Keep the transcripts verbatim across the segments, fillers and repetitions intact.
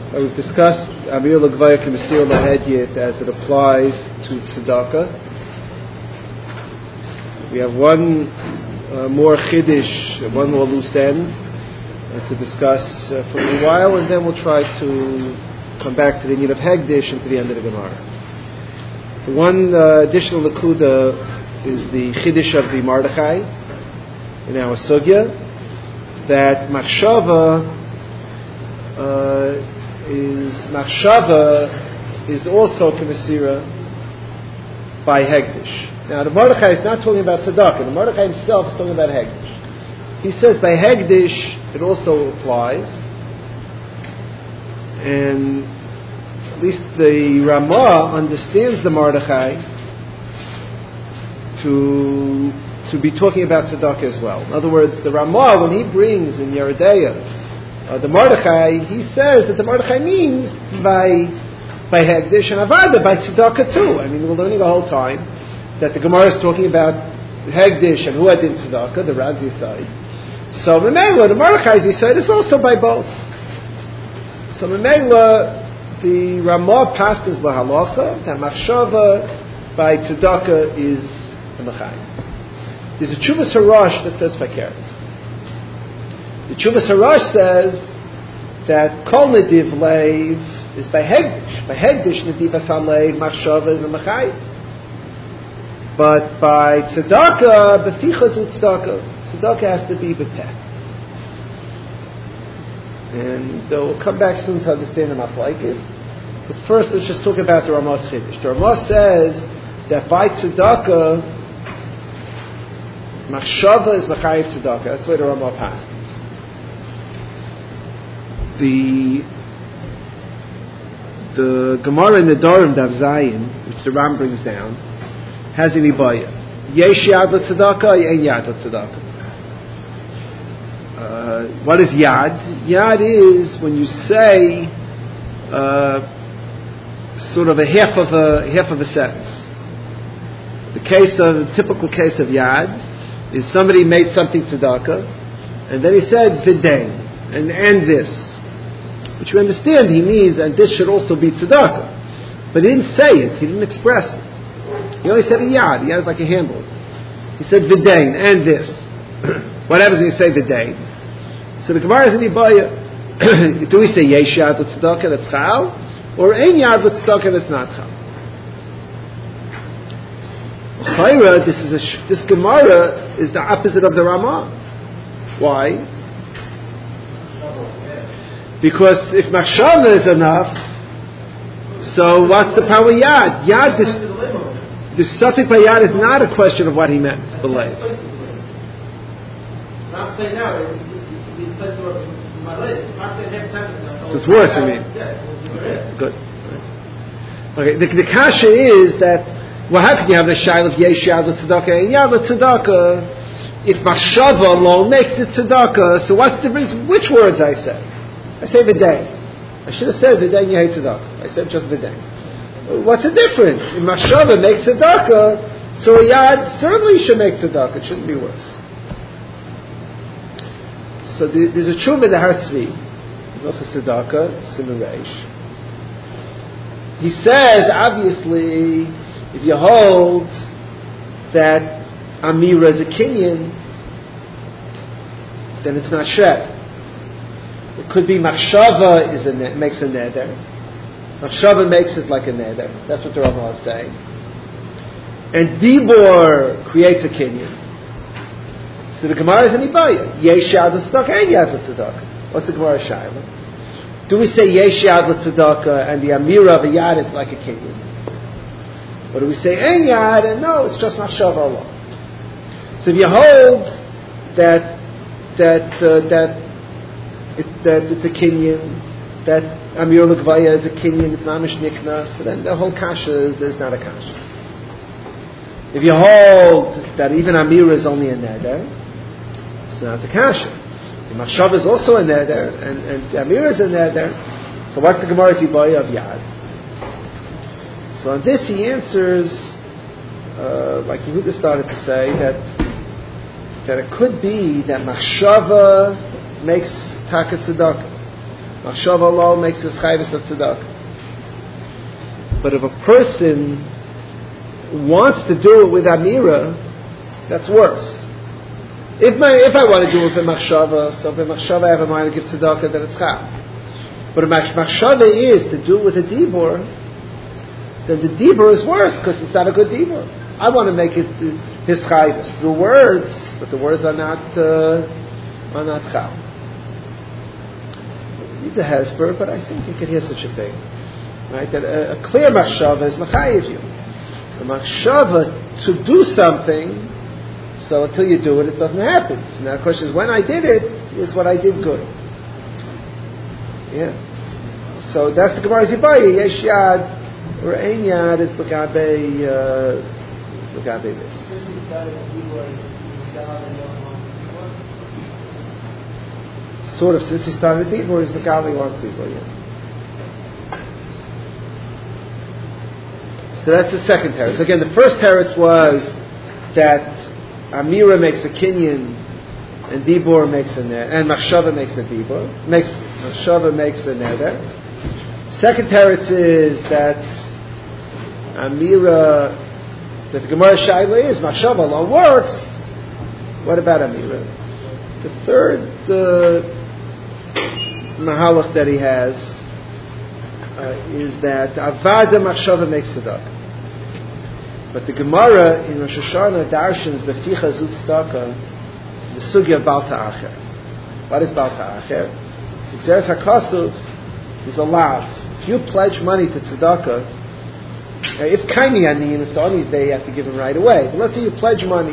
Uh, we've discussed Amir L'Gvaya K'Mesir L'Hedyet as it applies to tzedakah. We have one uh, more chiddush, one more loose end uh, to discuss uh, for a little while, and then we'll try to come back to the need of Hegdish and to the end of the Gemara. The one uh, additional Nakuda is the chiddush of the Mordechai in our sugya, that machshava uh, is machshava is also k'mesira by Hegdish. Now the Mordechai is not talking about tzedakah. The Mordechai himself is talking about Hegdish. He says by Hegdish it also applies, and at least the Ramah understands the Mordechai to to be talking about tzedakah as well. In other words, the Ramah, when he brings in Yeridea uh, the Mordechai, he says that the Mordechai means by by Hegdish and Avada, by tzedakah too. I mean, we're learning the whole time that the Gemara is talking about Hegdish and who had in tzedakah, the Radzi side. So Memela, the Mordechai's side is also by both. So Memela, the Ramah pastors lahalacha that machshava by tzedakah is a mechayim. There's a Tshuvas Harash that says fakert. The Tshuvas Harash says that kol nediv leiv is by Hegdish. By Hegdish nediv asam leiv machshava is a mechayim. But by tzedakah, befichas u tzedakah, tzedakah has to be bepeh. And uh, we'll come back soon to understand the machlokes. But first, let's just talk about the Ramah's chiddush. The Ramah says that by tzedakah, machshava is mechayiv tzedakah. That's the way the Ramah passes. The the Gemara in the Dorim Dav Zayin, which the Ram brings down, has an ibaya. Yesh yad l'tzedakah, ein yad l'tzedakah. Uh, what is yad? Yad is when you say uh, sort of a half of a half of a sentence. The case of the typical case of yad is somebody made something tzedakah, and then he said v'dein and and this, which we understand he means and this should also be tzedakah, but he didn't say it. He didn't express it. He only said a yad. Yad is like a handle. He said v'dein and this. What happens when you say v'dein? So the Gemara is in Ibaya. Do we say yesh yad l'tzedakah that's chal, or ein yad l'tzedakah that's not chal? Chayra, this is a sh- this Gemara is the opposite of the Ramah. Why? Because if machshava is enough, so what's the power yad? Yad, this the suffix by yad is not a question of what he meant. Believe. So it's worse, I mean. Okay, good. Okay, the, the kasha is that, well, how can you have the shail of yesh yad l'tzedakah and yad l'tzedakah if machshava alone makes it tzedakah? So what's the difference? Which words I say? I say v'dein. I should have said v'dein yehei tzedakah. I said just v'dein. What's the difference? If machshava makes tzedakah, so a yad certainly should make tzedakah. It shouldn't be worse. So there's a tshuva in the Har Tzvi, Hilchos Tzedakah, Siman Reish. He says, obviously, if you hold that Amira is a kinyan, then it's not shed. It could be machshava is a ne- makes a neder. Machshava makes it like a neder. That's what the Ramah is saying. And dibor creates a kinyan. So the Gemara is an ibaya. Yesh yad l'tzedakah and yad l'tzedakah. What's the Gemara shaila? Do we say yesh yad l'tzedakah and the amira of a yad is like a kinyan? Or do we say en yad and no, it's just machshava alone? So if you hold that that uh, that it, that it's a kinyan, that amir l'gvaya is a kinyan, it's mamish nikna, so then the whole kasha is not a kasha. If you hold that even amira is only a neder, it's not a kasha. The machshava is also a neder, and, and the amira is a neder. So what's the Gemara's ibaya of yad? So on this he answers, uh, like Yehuda started to say, that that it could be that machshava makes taka tzedakah. Machshava alone makes his chayvus of tzedakah. But if a person wants to do it with amira, that's worse. If my if I want to do it with machshava, so if machshava I have a mind to give tzedakah, then it's chal. But if machshava is to do it with a dibur, then the dibur is worse because it's not a good dibur. I want to make it his chayvus through words, but the words are not uh, are not chal. It's a hesper, but I think you can hear such a thing. Right, that a, a clear machshava is machayiv you. A machshava to do something, so until you do it, it doesn't happen. So now the question is, when I did it, is what I did good. Yeah. So that's the Gemara Zibaya. Yesh yad or ein yad is l'gabe l'gabe this. Sort of, since he started people, is l'gabe wants people. Yeah. So that's the second teretz. So again, the first teretz was that amira makes a kinyan, and dibur makes a neder, and machshava makes a dibur, makes machshava makes a neder. Second teretz is that amira, that the Gemara shaila is machshava alone works. What about amira? The third uh, mahalach that he has uh, is that avada machshava makes tzedakah. But the Gemara in Rosh Hashanah darshans beficha zut tzedakah the sugya bal ta'acher. What is bal ta'acher? Xeris hakasuv is a lav. If you pledge money to tzedakah, if kaimi aniyim, if the oni is there, you have to give him right away. But let's say you pledge money.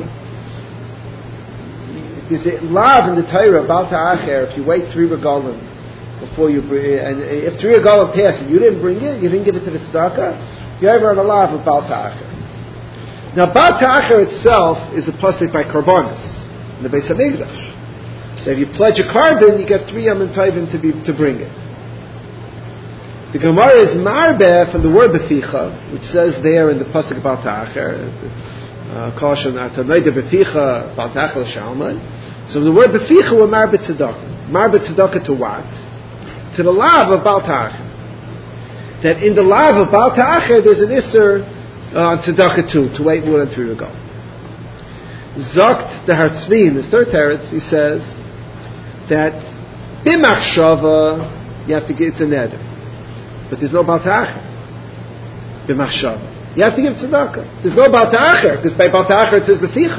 There's a lav in the Torah bal ta'acher. If you wait three regalim before you bring, and if three regalim pass and you didn't bring it, you didn't give it to the tzedakah, you're ever on a lav of bal ta'acher. Now, Bal Ta'acher itself is a pasuk by Karbonis in the Beis Hamikdash. So if you pledge a carbon, you get three Yom Tovim to be to bring it. The Gemara is marbeh from the word beficha, which says there in the pasuk Bal Ta'acher, caution atanoida beficha Bal Ta'acher l'shalmai. So the word beficha we're marbeh tzedakah. Marbeh tzedakah to what? To the lav of Bal Ta'acher. That in the lav of Bal Ta'acher there's an isser on tzedakah too, to wait more than three ago. Zokt the Hartzvi in the third teretz, he says that b'machshava you have to give it's a neder, but there's no bal ta'acher. B'machshava you have to give tzedakah. There's no bal ta'acher because by bal ta'acher it says beficha.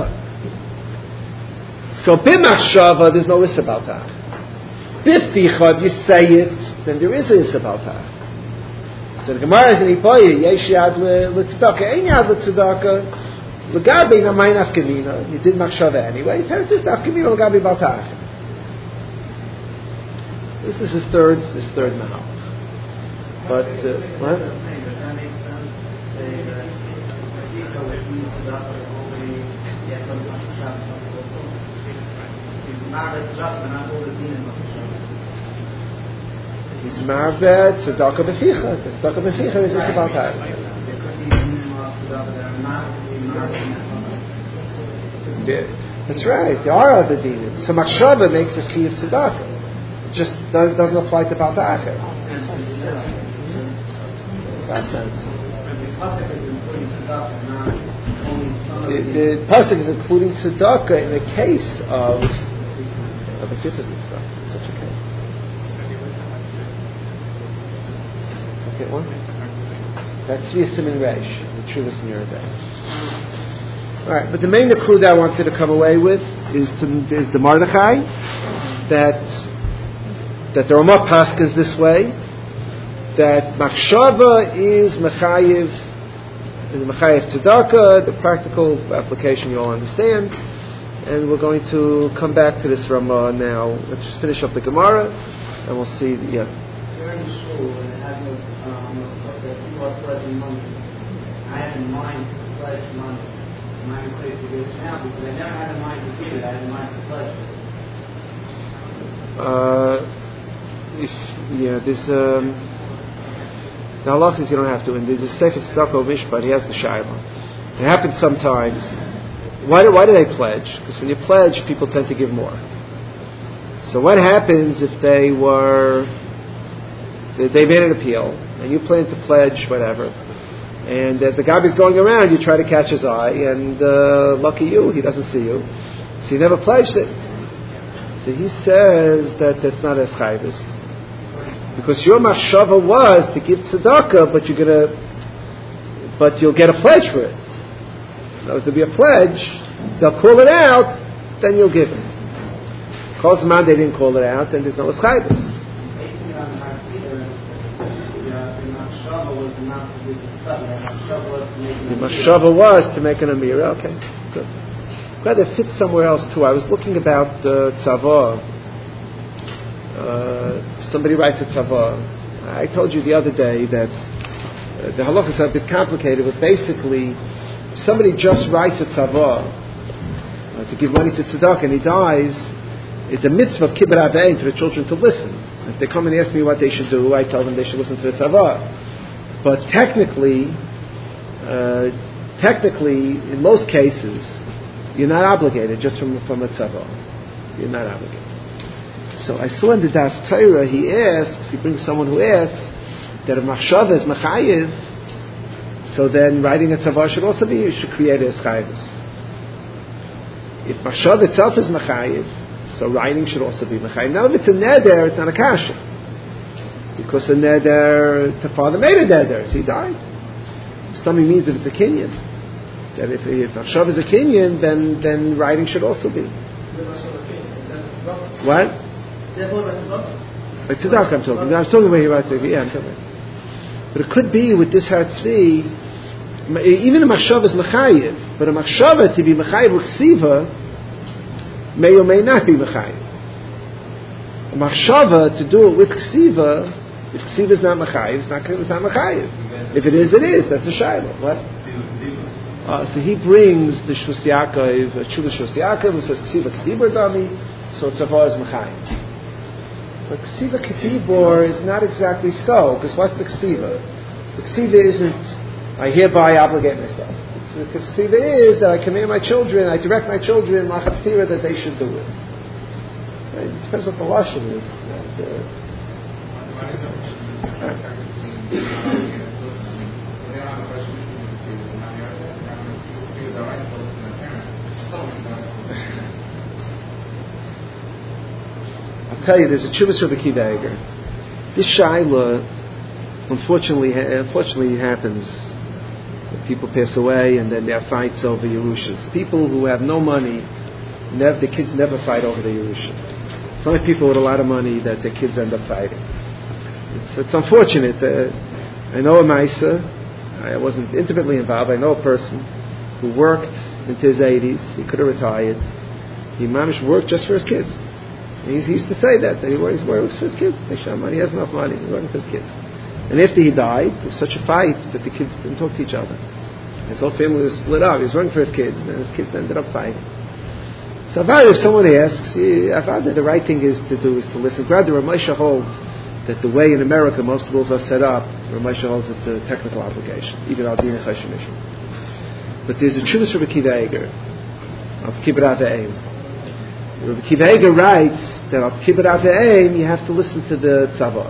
So b'machshava there's no issa bal ta'acher. B'ficha if you say it, then there is a issa bal ta'acher. So the Gemara is in Ipoya, yesh yad l'tzedakah, ein yad l'tzedakah, l'gabi namay nafkamina, you did machshava anyway, it's just nafkamina l'gabi bal ta'acher. This is his third, his third mahal. But, uh, what? He's marbeh tzedakah beficha. Tzedakah beficha is just about that. That's right. There are other dinim. So machshava makes the key of tzedakah. It just does, doesn't apply to bal ta'acher. That sense. The, the pasuk is including tzedakah in the case of of a fifth tzedakah. Such a case. Okay, one. That's Tzvi Simin Reish, the Truvas in your day. All right, but the main accrued that I wanted to come away with is, to, is the Mordechai, that that the Ramah Paskins this way, that Machshava is Mechayiv, is Mechayiv Tzedakah, the practical application you all understand, and we're going to come back to this Ramah now. Let's just finish up the Gemara, and we'll see. The, yeah. Pledging money. I had in mind to pledge money. And I'm afraid to give it now because I never had in mind to give it. I had in mind to pledge it. Uh, if yeah, there's um, the halach is you don't have to. And there's a sefer Tzedakah Mishpat. He has the shayla. It happens sometimes. Why do why do they pledge? Because when you pledge, people tend to give more. So what happens if they were they made an appeal, and you plan to pledge whatever. And as the Gabi's going around, you try to catch his eye, and uh, lucky you, he doesn't see you. So you never pledged it. So he says that that's not as chayvus. Because your machshava was to give tzedakah, but you're gonna, but you'll get a pledge for it. Now, if there'll be a pledge, they'll call it out, then you'll give it. Calls the man, they didn't call it out, then there's no chayvus. The machshava was to make an amira. Okay, good. Glad it fits somewhere else too. I was looking about uh, tzavah. Uh, somebody writes a tzavah. I told you the other day that uh, the halachas are a bit complicated, but basically, if somebody just writes a tzavah uh, to give money to tzedakah and he dies, it's a mitzvah of kibbut avein for the children to listen. If they come and ask me what they should do, I tell them they should listen to the tzavah. But technically, uh, technically, in most cases, you're not obligated just from from a tzavah. You're not obligated. So I saw in the Das Torah, he asks, he brings someone who asks that if machshava is mechayiv, so then writing a tzavah should also be, you should create a chayvus. If machshava itself is mechayiv, so writing should also be mechayiv. Now if it's a neder, it's not a kasha. Because a neder, the father made a neder, so he died. Something means if it's a kinyan. That if, if machshava is a kinyan, then, then writing should also be. What? Like tzedakah I'm talking. I was talking about here about the yeah, I'm talking about. But it could be with this Hartzvi, even a machshava is mechayiv, but a machshava to be mechayiv u'ksiva may or may not be mechayiv. A machshava to do it with ksiva, if ksiva is not mechayiv, it's not, it's not mechayiv. If it is, it is. That's a shayla. What? Uh, so he brings the Shvus Yaakov, Tshuva Shvus Yaakov, who says ksiva kedibur dami, so tzavah is mechayiv. But ksiva kedibur is not exactly so, because what's the ksiva? The ksiva isn't, I hereby obligate myself. The ksiva is that I command my children, I direct my children, machaftira, that they should do it. Right? It depends what the lashon is. And, uh, I'll tell you, there's a Chuvas Rabbi Akiva Eiger. This shaila, unfortunately, unfortunately happens. People pass away, and then there are fights over Yerushas. People who have no money, never, the kids never fight over the Yerusha. It's only people with a lot of money that their kids end up fighting. It's, it's unfortunate. Uh, I know a Maisa. I wasn't intimately involved. I know a person who worked into his eighties. He could have retired. He managed to work just for his kids. He used to say that, that he works, works for his kids. He has enough money, he's working for his kids. And after he died, there was such a fight that the kids didn't talk to each other. His whole family was split up. He was working for his kids, and his kids ended up fighting. So if someone asks, the right thing is to do is to listen. Rather, Ramesha holds that the way in America most rules are set up, Ramesha holds it's a technical obligation, even al din chashemishim. But there's a Chuvas Rabbi Akiva Eiger of Kibbut Avein. Rabbi Akiva Eiger writes that of Kibbut Avein you have to listen to the tzavah.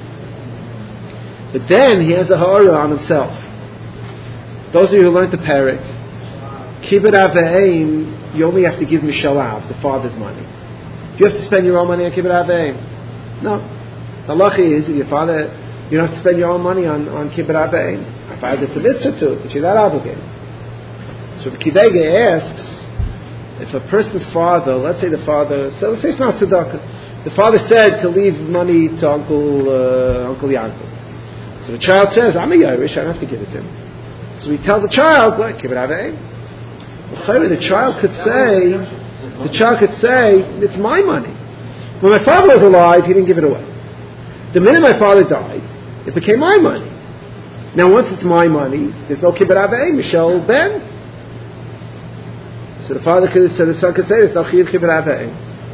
But then he has a ha'ara on himself. Those of you who learned the parak, Kibbut Avein, you only have to give Mishalav, the father's money. Do you have to spend your own money on Kibbut Avein? No. The halacha is, if your father, you don't have to spend your own money on, on Kibbut Avein. If I it's a mitzvah to, but you're not obligated. So Rabbi Akiva Eiger asks, if a person's father, let's say the father, so let's say it's not tzedakah. The father said to leave money to Uncle uh, Uncle Yankov. So the child says, I'm a Yerush, I don't have to give it to him. So we tell the child, what, Kibbut Avein? Well, the child could say, the child could say, it's my money. When my father was alive, he didn't give it away. The minute my father died, it became my money. Now once it's my money, there's no Kibbut Avein, Michelle Ben. So the father could, so the son could say, there's no Kibbut Avein.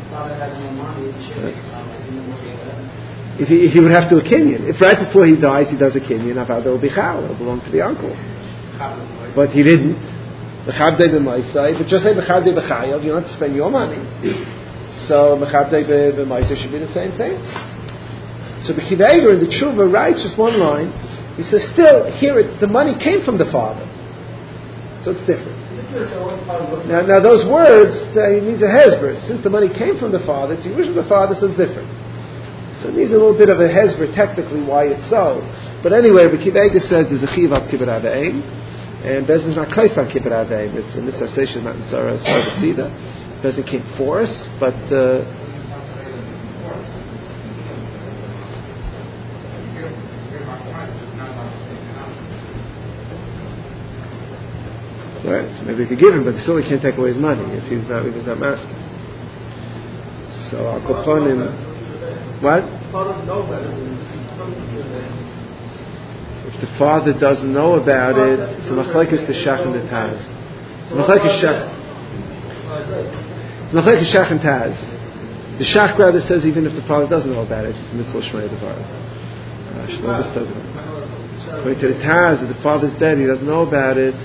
If he, if he would have to a kinyan. If right before he dies he does a kinyan, I thought there will be chal, it will belong to the uncle. But he didn't. Mechabdei b'maisai, but just say mechabdei b'chayil, you don't have to spend your money. So mechabdei b'maisai should be the same thing. So the Akiva Eiger in the Tshuva writes just one line. He says, still, here it, the money came from the father. So it's different. Now, now those words, uh, he needs a hesber. Since the money came from the father, it's usually the father, so it's different. So it needs a little bit of a hesber technically why it's so. But anyway, the Akiva Eiger says there's a chiv at kibbut aveim, and Bezin is not kleif on kibbut aveim. It's a mitzvah station, not in Sarah Sarah. Bezin can't force, but. Uh, Right, so maybe we could give him, but still he can't take away his money if he's not, if he's not masking. So I'll go upon him. What? If the father doesn't know about it, it's a machlekes the shach and the taz. It's a machlekes shach. It's a machlekes shach and taz. The shach rather says even if the father doesn't know about it, it's a mitzvah shmei devar. Shlovis doesn't. According to the taz, if the father's dead, he doesn't know about it.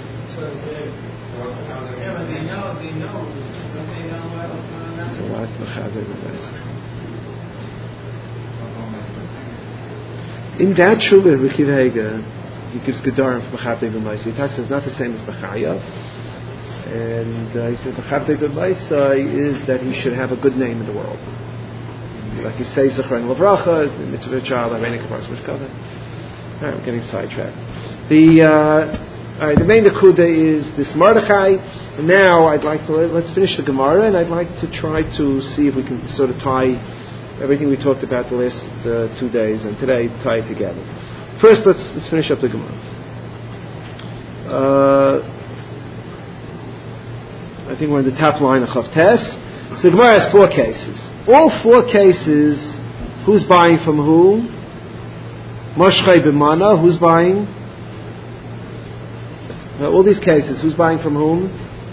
In that Shuvah, Akiva Eiger, he gives Gedarim for Mechabdei B'maisa. He talks it's not the same as B'chayav. And uh, he says Mechabdei B'maisa is that he should have a good name in the world. Like he says, Zechron L'vracha, the mitzvah child, Arenik Mars Mishkava. Alright, I'm getting sidetracked. The, uh, alright, the main Nakuda is this Mordechai. And now I'd like to, let's finish the Gemara, and I'd like to try to see if we can sort of tie everything we talked about the last uh, two days and today, tie it together. First, let's, let's finish up the Gemara. Uh, I think we're in the top line of Chav Tes. So the Gemara has four cases. All four cases, who's buying from who? Moshchei b'mana, who's buying? Uh, all these cases, who's buying from whom?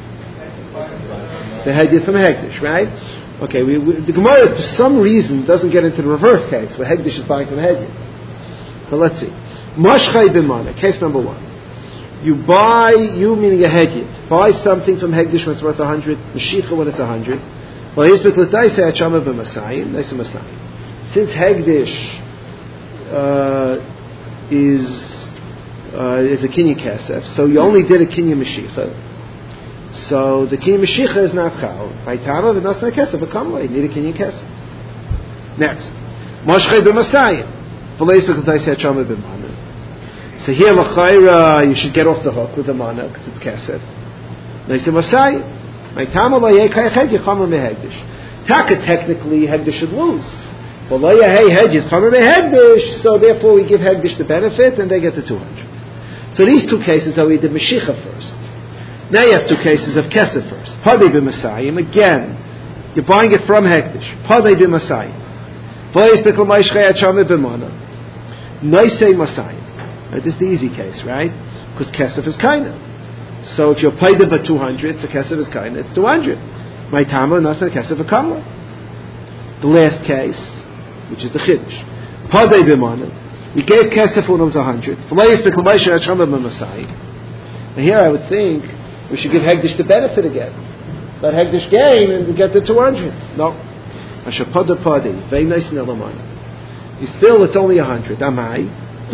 The Hegdish from Hegdish, right? Okay, we, we, the Gemara, for some reason, doesn't get into the reverse case, where Hegdish is buying from Hegdish. But let's see. Moshchei b'mana, case number one. You buy, you meaning a Hegdish, buy something from Hegdish when it's worth a hundred, Meshicha when it's a hundred. Well, here's the L'tai say Hachama b'masayim, nice masayim. Since Hegdish uh, is uh, is a Kinyan Kesef, so you only did a Kinyan Meshicha. So the Kinyan Meshicha is not Chal. By Tama, but not Kesef, but Kamla, you need a Kinyan Kesef. Next. Moshchei b'masayim. V'leis v'k'tai say Hachama b'mana. So here, l'chayra, you should get off the hook with the mana, because it's Kesef. Nice masayim. Taka, technically, Hegdish should lose. So therefore we give Hegdish the benefit and they get the two hundred. So these two cases are we did Meshicha first. Now you have two cases of Kesef first. Padei b'Masayim, again, you're buying it from Hegdish. Padei b'Masayim. Noisei Masayim. This is the easy case, right? Because Kesef is kind of. So if you're paid about two hundred, it's a kesef is kind, it's two hundred. My tama, not a kesef a kamla. The last case, which is the chiddush. Padei b'mana. You gave kesef when it was a hundred. Now here I would think we should give Hegdish the benefit again. Let Hegdish gain and we get the two hundred. No. Ashapada padei. Very nice nelamana. You still, it's only a hundred. Amai.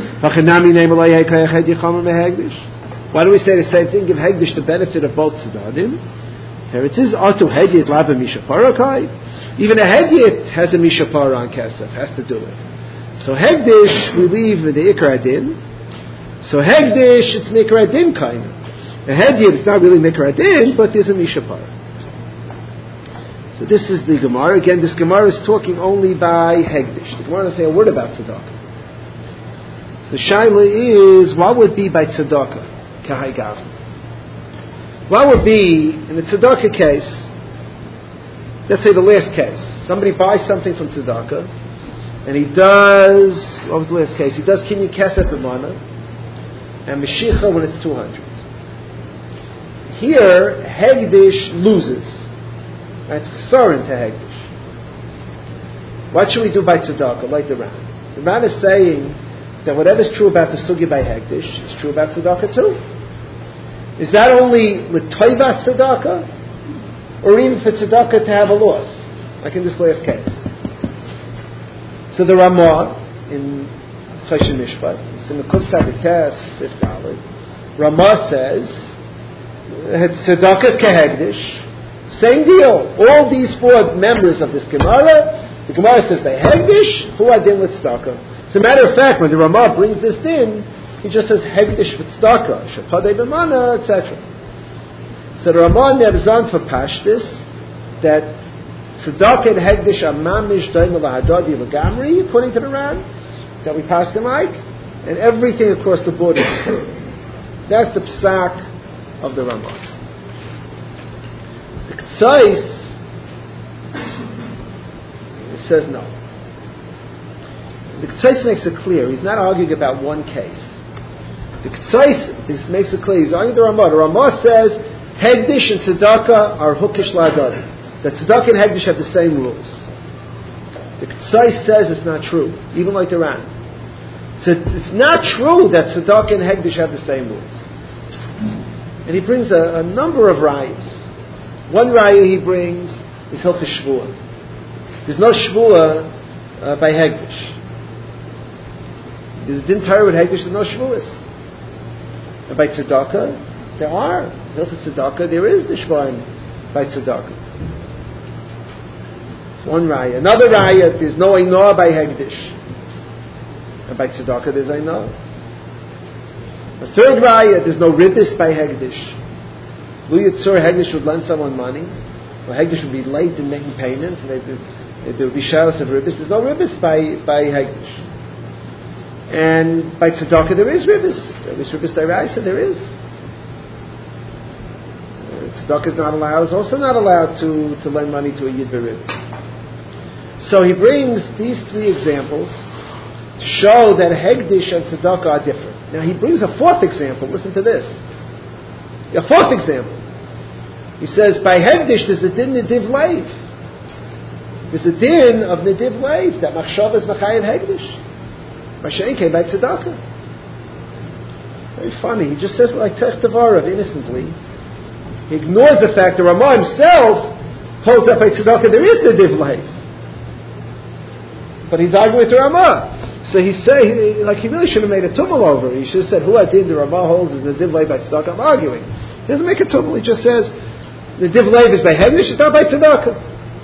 Why do we say the same thing? Give Hegdish the benefit of both Tzedadim. Here it is, Atu Hedyet Lava Mishaparakai. Even a Hedyet has a Mishapara on Kesef, has to do it. So Hegdish, we leave the Ikar Adin. So Hegdish, it's Mikar Adin kind of. A Hedyet, it's not really Mikar Adin, but there's a Mishapara. So this is the Gemara. Again, this Gemara is talking only by Hegdish. The Gemara doesn't say a word about Tzedakah. The Shaila is, what would be by Tzedakah? What would be, in the tzedakah case, let's say the last case, somebody buys something from tzedakah, and he does, what was the last case? He does kinyan kesef b'mana, and meshicha when it's two hundred. Here, Hegdish loses. That's chsaron to Hegdish. What should we do by tzedakah, like the Ran? The Ran is saying that whatever's true about the sugi by Hegdish is true about tzedakah too. Is that only l'toivas tzedakah, or even for tzedakah to have a loss, like in this last case? So the Ramah in Choshen Mishpat. It's in the Kuf Tzadites, Sif Dalet. Ramah says, Tzedakah Kehegdish. Same deal. All these four members of this Gemara, the Gemara says they Hegdish, who are din with Tzedakah. As a matter of fact, when the Ramah brings this din, he just says Hegdish with Tzedakah, Shechadei B'mana, et cetera. So the Ramah nebzan for Pashtis that Tzedakah and Hegdish are mamish daim lahadadi l'gamri, according to the Ran, that we passed him like, and everything across the board is the same. That's the psak of the Ramah. The Ketzais says no. The Ketzais makes it clear. He's not arguing about one case. The Ketzais this makes it clear. He's arguing the Ramah. The Ramah says Hegdish and Tzedakah are hukish lahadadi. That Tzedakah and Hegdish have the same rules. The Ketzais says it's not true, even like the Ran. So it's not true that Tzedakah and Hegdish have the same rules. And he brings a, a number of rayas. One raya he brings is Hilchos Shvuah. There's no Shvuah uh, by Hegdish. There's a din Torah with Hegdish, there's no Shvuahs. And by Tzedakah, there are. Hilchos Tzedakah, there is the Shvuah by Tzedakah. One raya. Another raya, there's no Einah by Hegdish. And by Tzedakah, there's Einah. A third raya, there's no Ribbis by Hegdish. Lu Yitzur, Hegdish would lend someone money. Or Hegdish would be late in making payments, and there would be shadows of Ribbis. There's no Ribbis by, by Hegdish. And by Tzedakah, there is Ribbis. There is Ribbis D'Oraisa, there is. Tzedakah is not allowed, is also not allowed to, to lend money to a Yid B'Ribbis. So he brings these three examples to show that Hegdish and Tzedakah are different. Now he brings a fourth example. Listen to this. A fourth example. He says, by Hegdish there's a din Nediv Leiv. There's a din of Nediv Leiv, that Machshav is Machayev Hegdish. Mashen came by Tzedakah. Very funny. He just says it like Tech Tavarav, innocently. He ignores the fact that Ramah himself holds up by Tzedakah there is Nediv Leiv. But he's arguing with the Ramah. So he say, like he really should have made a tumult over it. He should have said, who I did the Ramah holds is the Div Leiv by Tzedakah. I'm arguing. He doesn't make a tumult. He just says, the Div Leiv is by Hegdish, it's not by Tzedakah.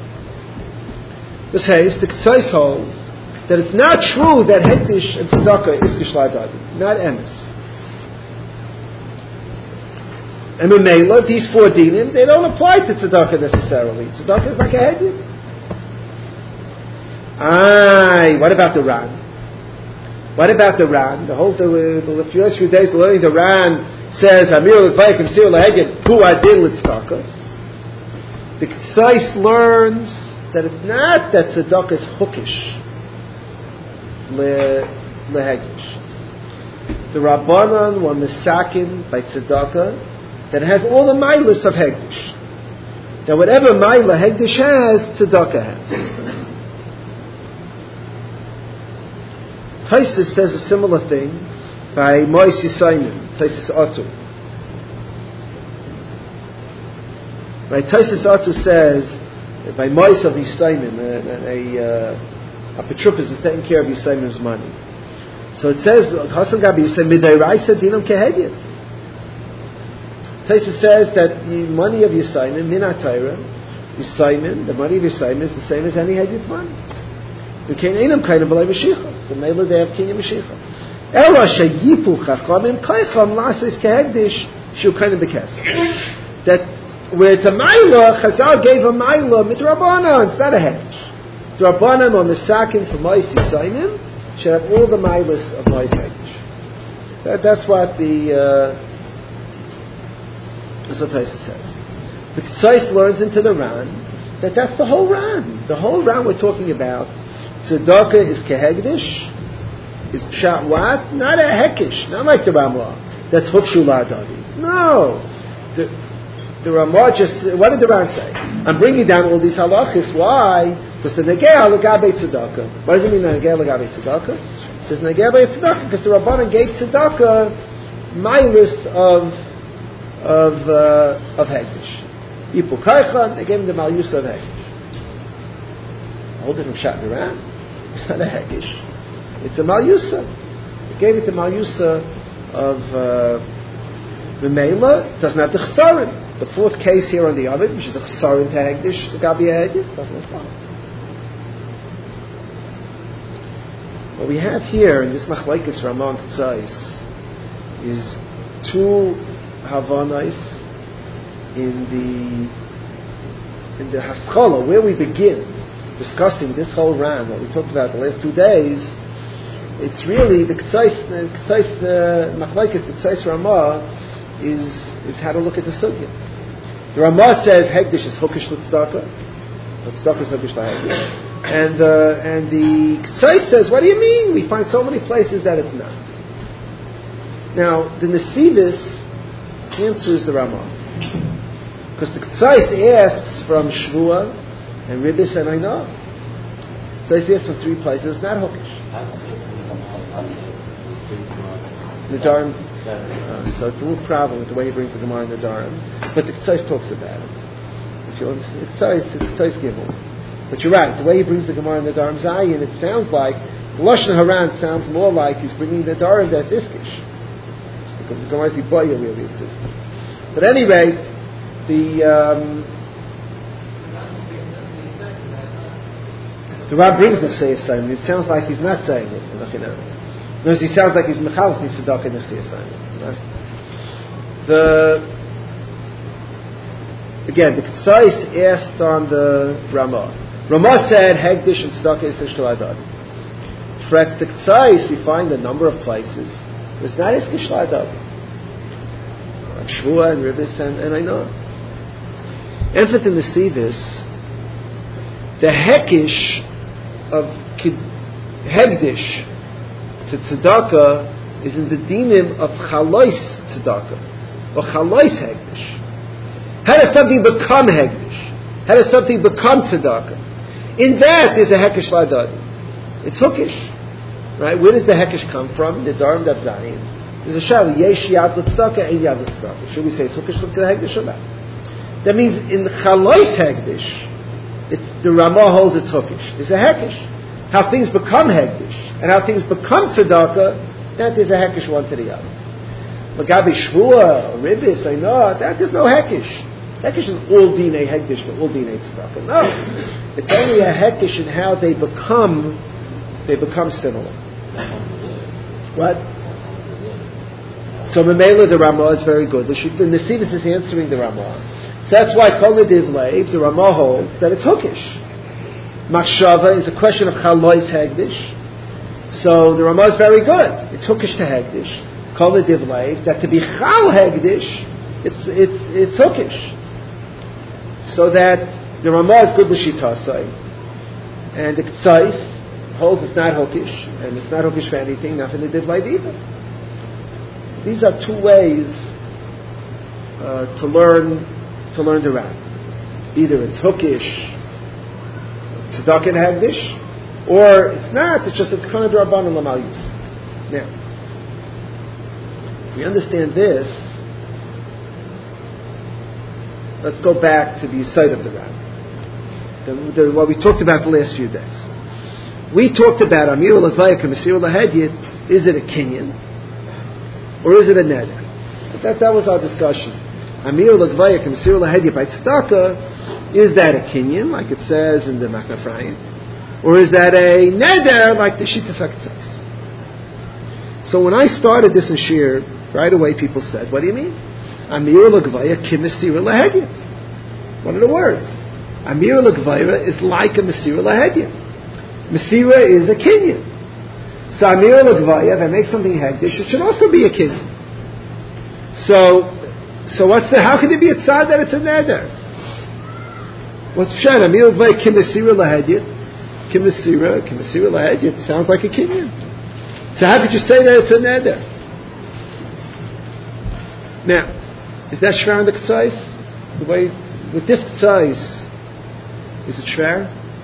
This says, the Ketzais holds that it's not true that Hegdish and Tzedakah is Gishlai Dadi. Not Emes. And Memela, these four dinim, they don't apply to Tzedakah necessarily. Tzedakah is like a Hegdish. Aye, what about the Ran? What about the Ran? The whole the, the, the first few days learning the Ran says Amir l'Tvayik and Sir l'Heged Hu Adin l'Tzedakah. The Ketzais learns that it's not that Tzedakah is hookish l'Hegdish. The Rabbanan were misakin by Tzedakah that has all the milas of Hegdish. That whatever milah Hegdish has, Tzedakah has. Taisus says a similar thing by Moisi Simon, Taisus Atu. Right, Taisus Atu says by Moisi of Simon, a, a, a Petrupus is taking care of Simon's money. So it says, Hasan Gabi, you say Midayraisa Dinam Kehegyet. Taisus says that the money of Simon, Minatayra, Simon, the money of Simon is the same as any Hegyet money. We can't ain't them kind of like Mashiach. So maybe they have King of Mashiach. Ela shayipu chachamim kaicham lasis kehegdish shu kind of the kesef. That where it's a maila, Chazal gave a maila midrabana. It's not a hegdish. Drabanan on the sakin for Moisi Sainim should have all the mailas of Moisi Hegdish. That, that's what the uh, that's what Taisa says. The Ketzais learns into the Ran that that's the whole Ran. The whole Ran we're talking about. Tzedakah is kehegdish, is pshat what? Not a hekish, not like the Ramah. That's hukshu la'adadi. No, the the Ramah just. What did the Ran say? I'm bringing down all these halachis. Why? Because the negeh lagabe tzedakah. What does it mean negeh lagabe tzedakah? It says negeh lagabe tzedakah because the Rabbanan gave tzedakah milas of of uh, of hegdish. Yipu kaicha, they gave him the malus of hegdish. A whole different shot in the Ran. It's not a hegdish. It's a Malyusa. He gave it the Malyusa of the uh, Mela. It doesn't have the Chsarim. The fourth case here on the Ovid, which is a Chsarim to Hegdish, the Gabi Hegdish, doesn't apply. What we have here in this Machlekes Ramah and Tzais is two Havanais in the in the Haskalah, where we begin discussing this whole Ram, what we talked about the last two days. It's really the Tzais, the Tzais Machlekes, the Tzais Ramah is is how to look at the sugya. The Ramah says Hegdish is Hukish L'Tzedakah, L'Tzedakah is Hukish L'Hegdish, and uh, and the Tzais says, what do you mean? We find so many places that it's not. Now the Nesivis answers the Ramah, because the Tzais asks from Shvua and Ribbis and Ainah. Tzais asks from three places, it's not Hukish. Nedarim. Uh, so it's a little problem with the way he brings the Gemara in Nedarim, but the Tzais talks about it. If you understand, it's Tzais, it's Tzais Gimel. But you're right. The way he brings the Gemara in Nedarim Zayin, it sounds like the Lashon Haran sounds more like he's bringing the Nedarim that's Iskish. The Gemara is Iboya really it's Iskish. But at any rate, the um, the Rab brings the Nechsei Yisayim. It sounds like he's not saying it. No, he sounds like he's Mechalach Tzedakah Nechsei Yisayim. The again, the Tzais asked on the Ramah. Ramah said Hegdish and Tzedakah is Ishtal Adad. For the Tzais, we find a number of places. It's not Ishtal Adad. Like Shvua and Ribbis and, and I know. Emphasis in the Sivis, the Hekish of Hegdish to Tzedakah is in the dinim of Chalois Tzedakah or Chalois Hegdish. How does something become Hegdish? How does something become Tzedakah? In that there's a Hekish Ladad. It's Hukish. Right? Where does the Hekish come from? The Nedarim Daf Zayin. There's a Shal, Yesh Yad L'Tzedakah and Yad L'Tzedakah. Should we say it's Hukish to the Hegdish or not? That means in the Chalois Hegdish, it's, the Ramah holds it's Hukish. There's a Hekish. How things become Hegdish and how things become Tzedakah, that is a Hekish one to the other. Magabi Shvua, Ribbis, I know, that is no Hekish. Hekish is all Dinei Hegdish, but all Dinei Tzedakah. No. It's only a Hekish in how they become, they become similar. What? So Memela, the Ramah is very good. The Nesivis is answering the Ramah. So that's why Kol Nediv Leiv, the Ramah holds that it's Hukish. Machshava is a question of Chalois Hegdish. So the Ramah is very good. It's Hukish to Hegdish. Kol Nediv Leiv, that to be Chal Hegdish, it's it's it's Hukish. So that the Ramah is good l'Shitasai, and the Tzais holds it's not Hukish, and it's not Hukish for anything, not for Nediv Leiv either. These are two ways uh, to learn to learn the Ram. Either it's Hukish, Tzedakah and Hegdish, or it's not, it's just it's kind of Rabbanan Lamal Yus. Now, if we understand this, let's go back to the side of the Ram. The, the, what we talked about the last few days. We talked about Amir L'Tvayik and Mesir L'Hedyet. Is it a Kinyan? Or is it a Neder? That, that was our discussion. Amir L'Tvayik and Mesir L'Hedyet by Tzedakah, is that a Kinyan, like it says in the Matna Ephraim? Or is that a Neder, like the Shittas HaKetzos? So when I started this in Shir, right away people said, what do you mean? Amir L'Gvaya Kim Mesir L'Hedyet. What are the words? Amir L'Gvaya is like a Mesir L'Hedyet. Mesira is a Kinyan. So Amir L'Gvaya, that makes something Hegdish, it should also be a Kinyan. So, so what's the, how can it be a tzad that it's a neder? What's Shan? Amir L'Gvaya Kim Mesira L'Hedyet. Kim Mesira, Kim Mesira L'Hedyet sounds like a Kinyan. So how could you say that it's a neder? Now, is that shvar in the Ketzais? The way, with this Ketzais, is it shvar?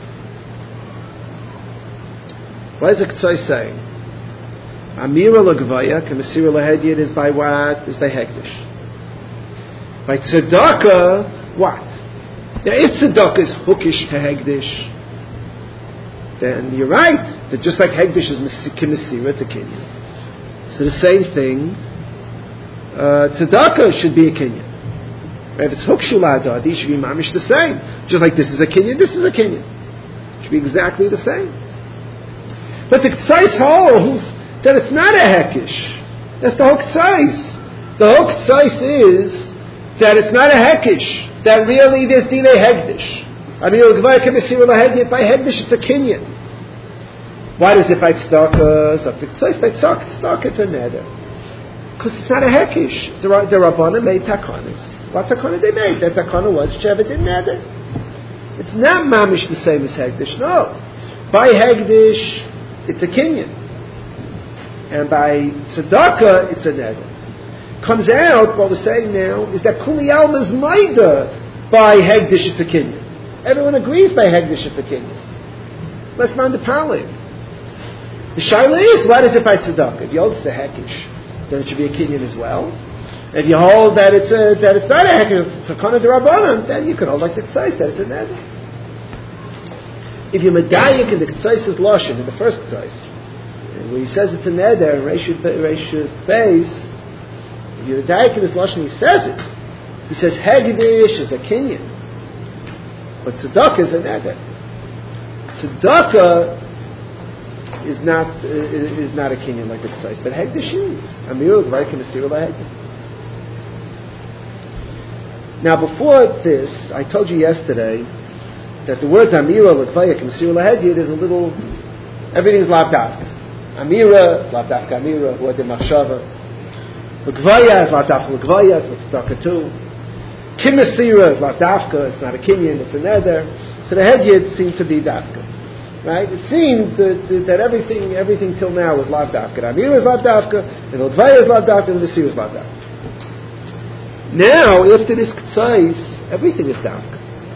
What is the Ketzais saying? Amira L'Gvaya, K'Mesira L'Hedyet is by what? Is by Hegdish. By Tzedakah, what? Now if Tzedakah is Hukish to Hegdish, then you're right. That just like Hegdish is Kimisira, it's a Kinyan. So the same thing, uh, Tzedakah should be a Kinyan. If it's Hukshu La'adadi, it should be Mamish the same. Just like this is a Kinyan, this is a Kinyan. It should be exactly the same. But the K'tzais holds that it's not a Hekish. That's the whole K'tzais. The whole K'tzais is that it's not a Hekish. That really there's Dinei Hegdish. I mean, by Hegdish it's a Kinyan. Why does it by Tzedakah? So the K'tzais by Tzedakah it's a Neder. Because it's not a Hekish. The, the Rabbanim made Takanas. What takana they made? That takana was Sheva didn't neder. It's not mamish the same as Hegdish. No, by Hegdish it's a kinyan, and by tzedakah it's a neder. Comes out what we're saying now is that Kuli Alma is maida by Hegdish it's a kinyan. Everyone agrees by Hegdish it's a kinyan. Let's not the palim. The shaila is what is it by tzedakah? If you hold it's a hekish, then it should be a kinyan as well. If you hold that it's a, that it's not a hekish, it's a kana d'Rabbanan, then you can hold like the K'tzais that it's a neder. If you medayik in the K'tzais is lashon in the first K'tzais, where he says it's a neder, Reishut Beis, if you medayik in his lashon, he says it. He says Hegdish is a kinyan, but tzedakah is a neder. Tzedakah is not uh, is not a kinyan like the K'tzais, but Hegdish is. Amiru Gvar K'Mesira LaHegdish. Now, before this, I told you yesterday that the words Amira, L'Kvaya, K'Mesira LaHegdish is a little, everything's Lavdavka. Amira, Lavdavka Amira, Word Machshava. L'Kvaya is Lavdavka L'Kvaya, it's Tzedakah too. K'Mesira is Lavdavka, it's not a kinyan, it's a neder. So the Hegdish seemed to be Davka. Right? It seemed that, that everything everything till now was Lavdavka. Amira is Lavdavka, and L'Kvaya is Lavdavka, and L'Mesira is Lavdavka. Now, after this K'tzais, everything is Davka.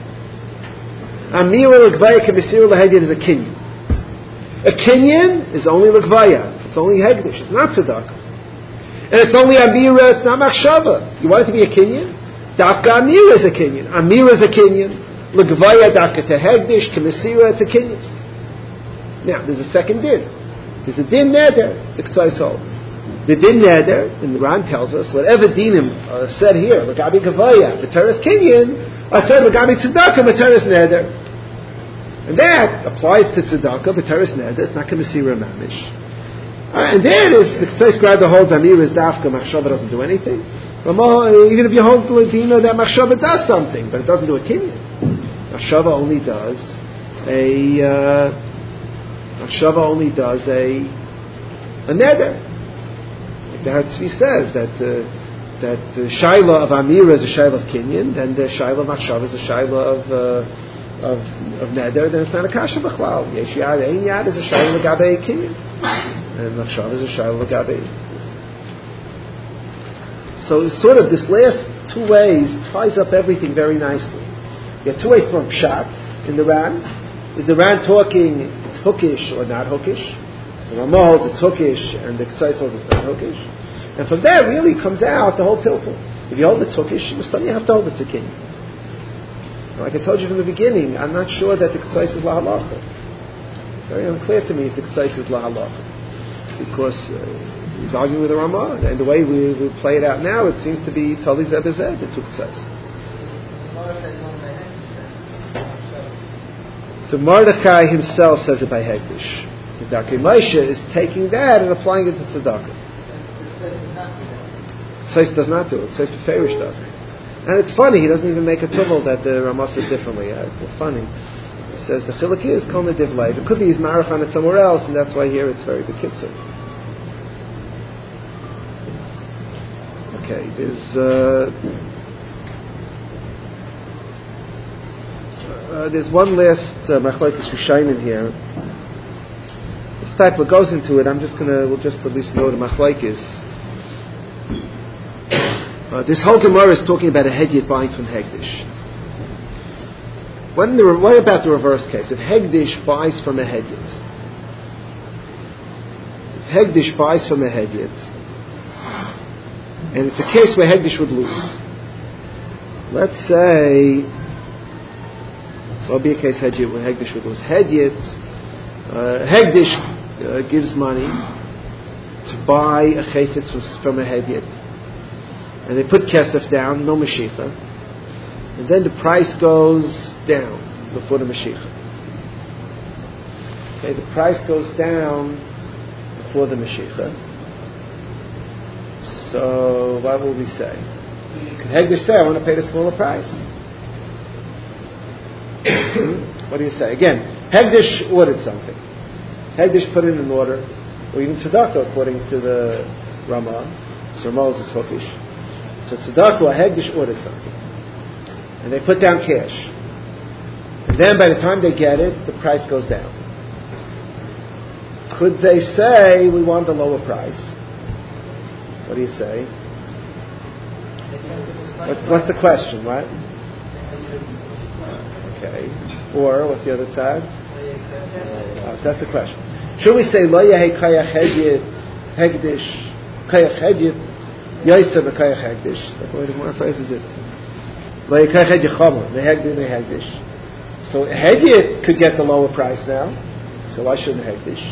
Amira L'Kvaya K'Mesira LaHegdish is a kinyan. A kinyan is only L'Kvaya. It's only Hegdish. It's not Tzedakah. And it's only Amira, it's not Machshava. You want it to be a kinyan? Davka Amira is a kinyan. Amira is a kinyan. L'Kvaya Davka to Hegdish, K'Mesira, it's a kinyan. Now, there's a second din. There's a din neder, the K'tzais holds. The din neder, and the Ran tells us, whatever dinim are said here, L'Gabi Kavaya, the Teres Kinyan, are said L'Gabi Tzedakah, the Teres neder. And that applies to Tzedakah, the Teres neder, it's not K'Mesira Mamish. Uh, and there is, the K'tzais grab the whole Amir is Dafka, Machshava doesn't do anything. Even if you hold the Ladina, that Machshava does something, but it doesn't do a Kinyan. Machshava only does a, uh, Machshava only does a, a neder. The Hartzvi says that uh, that the shaila of Amira is a shaila of Kinyan, then the shaila of Machshava is a shaila of uh, of of Neder, then it's not a kasha b'chlal. Yesh yad, ein yad is a shaila l'gabei Kinyan, and Machshava is a shaila l'gabei. So sort of this last two ways ties up everything very nicely. You have two ways from Pshat in the Ran. Is the Ran talking it's hookish or not hookish? The Ramah holds it's hookish, and the K'tzais holds it's not hookish. And from there really comes out the whole pilpul. If you hold it's hookish, you have to hold it's a kinyan. Like I told you from the beginning, I'm not sure that the K'tzais is la halacha. It's very unclear to me if the K'tzais is la halacha. Because uh, he's arguing with the Ramah, and the way we, we play it out now, it seems to be Tali Zeh B'Zeh, the two K'tzais. The Mordechai himself says it by Hegdish. The Darkei Moshe is taking that and applying it to Tzedakah. Tzedakah does not do it. Tzedakah Beferish does it. And it's funny, he doesn't even make a tuvel that the Ramah says differently. It's funny. He says the chiluk is kol nedivlei. It could be he's marach on it somewhere else, and that's why here it's very bekitzer. Okay, there's uh, uh, there's one last uh, machlokes Rishonim here. This type what goes into it, I'm just gonna we'll just at least know the machlokes. Uh, this whole Gemara is talking about a hedyot buying from Hegdish. When the, what about the reverse case? If Hegdish buys from a hedyot, if Hegdish buys from a hedyot, and it's a case where Hegdish would lose. Let's say, what would be a case Hegdish where Hegdish would lose? Hedyot uh, Hegdish uh, gives money to buy a chayfetz from a hedyet, and they put kesef down, no mashicha, and then the price goes down before the mashicha. Okay, the price goes down before the mashicha. So what will we say? Could Hegdish say, I want to pay the smaller price? What do you say? Again, Hegdish ordered something. Hegdish put it in order, or even tzedakah, according to the Ramah. So Ramah is Hukish. So tzedakah or Hegdish ordered something, and they put down cash. And then by the time they get it, the price goes down. Could they say, we want a lower price? What do you say? What, what's the question, right? Okay. Or, what's the other side? Uh, so that's the question. Should we say, Lo yehei kayach hedyet, hegdish, kayach hedyet, yoysa v'kayach hegdish? That's the way the more phrases it. Lo yehei kayach hedyet chomer, mehegdish, mehegdish. So hedyet could get the lower price now, so why shouldn't hegdish?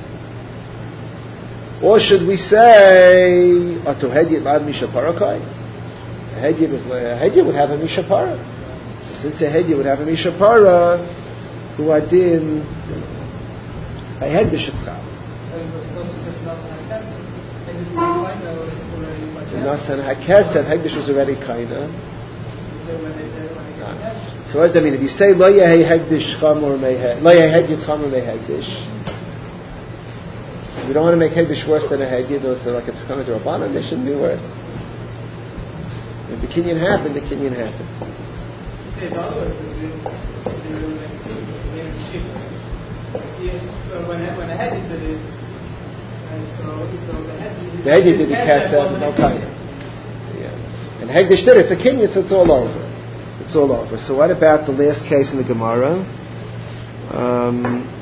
Or should we say, Atu hedyet lad mishaparakai? A hedyet, is, a hedyet would have a mishapara. So since a hedyet would have a mishapara, who adin by hegdish etzcham. Nasan hakesef, hegdish was already kaina. So what does that mean? If you say lo yehei hegdish chamor mehegdish, lo yehei hedyet chamor mehegdish, we don't want to make hegdish worse than a hedyet. Those are like a tzchana d'Rabbanan, they shouldn't be worse. If the kinyan happened, the kinyan happened. The hedyet did the kesef, no kind. Yeah, and hegdish did it. It's a kinyan, so it's all over. It's all over. So what about the last case in the Gemara? Um,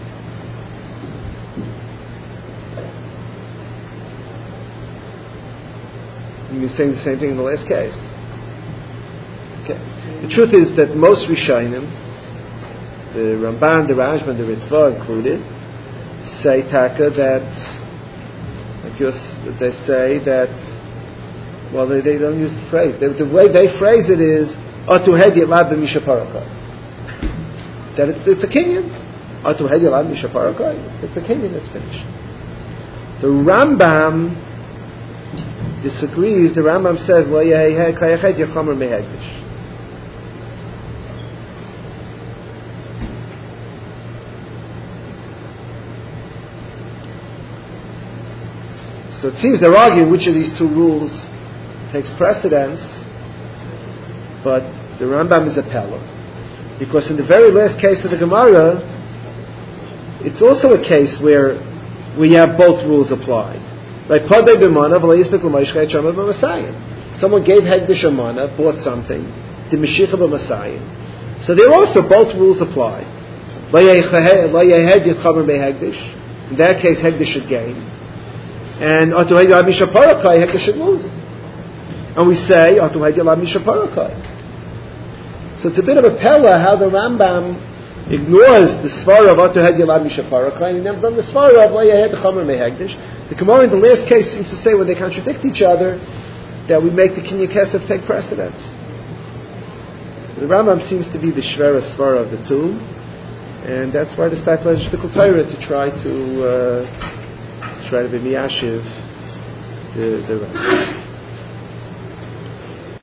You're saying the same thing in the last case. Okay. The truth is that most Rishonim, the Ramban, the Rashban, the Ritva included, say taka that, like yours, that they say that, well, they, they don't use the phrase. They, the way they phrase it is, Atu hedyet lad b'mishaparakai. That it's, it's a kinyan. Atu hedyet lad b'mishaparakai. It's a kinyan, it's finished. The Rambam disagrees. The Rambam says, "Well, yehei kayach hedyet chomer mehegdish." So it seems they're arguing which of these two rules takes precedence, but the Rambam is a pella, because in the very last case of the Gemara, it's also a case where we have both rules applied. Right? Someone gave Hegdish a mana, bought something, the Mashiach b'Masayim. So there also both rules apply. In that case, Hegdish should gain. And Hegdish should lose. And we say, so it's a bit of a pella how the Rambam ignores the svara of Atu Hedyet Lad Mishaparakai, and he names on the svara of Lo Yehed Chomer Mehegdish. The Gemara in the last case seems to say, when they contradict each other, that we make the Kinyan Kesef take precedence. So the Rambam seems to be the shvera svara of the two, and that's why the Stai pledged the Torah to try to uh, try to be miyashiv the the Rambam.